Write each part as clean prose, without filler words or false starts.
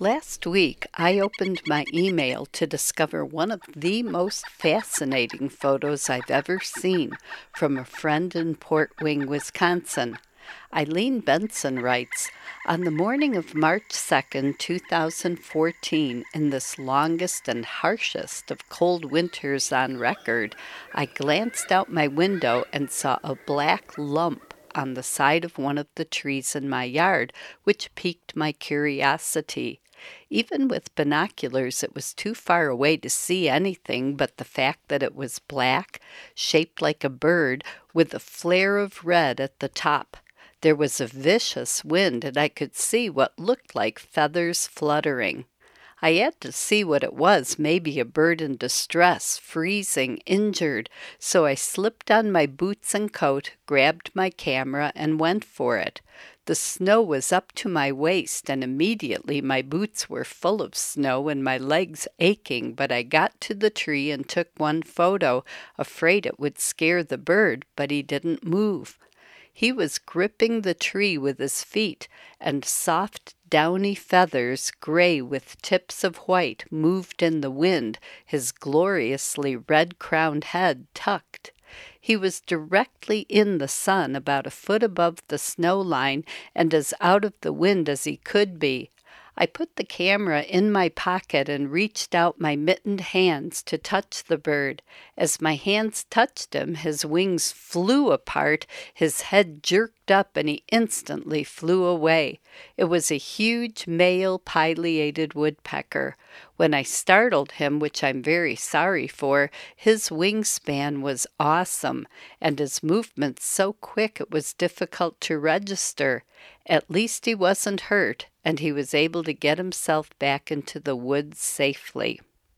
Last week, I opened my email to discover one of the most fascinating photos I've ever seen from a friend in Port Wing, Wisconsin. Eileen Benson writes, on the morning of March 2nd, 2014, in this longest and harshest of cold winters on record, I glanced out my window and saw a black lump on the side of one of the trees in my yard, which piqued my curiosity. Even with binoculars, it was too far away to see anything but the fact that it was black, shaped like a bird, with a flare of red at the top. There was a vicious wind, and I could see what looked like feathers fluttering. I had to see what it was, maybe a bird in distress, freezing, injured, so I slipped on my boots and coat, grabbed my camera, and went for it. The snow was up to my waist, and immediately my boots were full of snow and my legs aching, but I got to the tree and took one photo, afraid it would scare the bird, but he didn't move. He was gripping the tree with his feet, and soft, downy feathers, gray with tips of white, moved in the wind, his gloriously red-crowned head tucked. He was directly in the sun, about a foot above the snow line, and as out of the wind as he could be. I put the camera in my pocket and reached out my mittened hands to touch the bird. As my hands touched him, his wings flew apart, his head jerked up, and he instantly flew away. It was a huge male pileated woodpecker. When I startled him, which I'm very sorry for, his wingspan was awesome, and his movements so quick it was difficult to register. At least he wasn't hurt, and he was able to get himself back into the woods safely.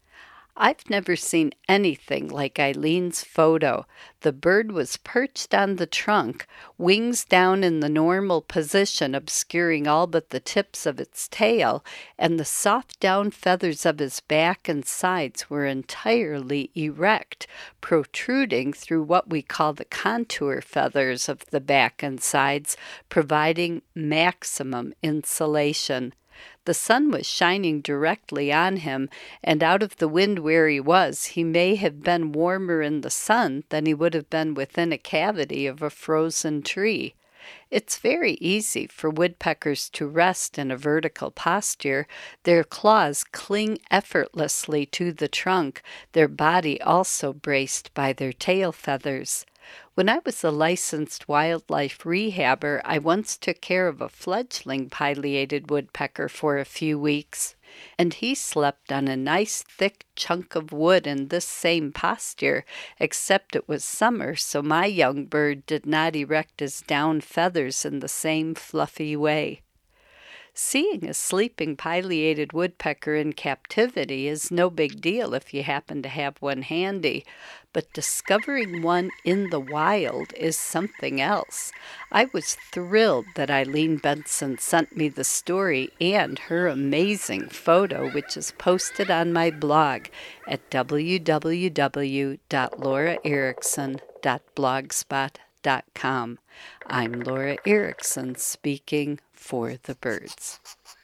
I've never seen anything like Eileen's photo. The bird was perched on the trunk, wings down in the normal position, obscuring all but the tips of its tail, and the soft down feathers of his back and sides were entirely erect, protruding through what we call the contour feathers of the back and sides, providing maximum insulation. The sun was shining directly on him, and out of the wind where he was, he may have been warmer in the sun than he would have been within a cavity of a frozen tree. It's very easy for woodpeckers to rest in a vertical posture. Their claws cling effortlessly to the trunk, their body also braced by their tail feathers. When I was a licensed wildlife rehabber, I once took care of a fledgling pileated woodpecker for a few weeks, and he slept on a nice thick chunk of wood in this same posture, except it was summer, so my young bird did not erect his down feathers in the same fluffy way. Seeing a sleeping pileated woodpecker in captivity is no big deal if you happen to have one handy, but discovering one in the wild is something else. I was thrilled that Eileen Benson sent me the story and her amazing photo, which is posted on my blog at www.lauraerickson.blogspot.com. I'm Laura Erickson, speaking for the birds.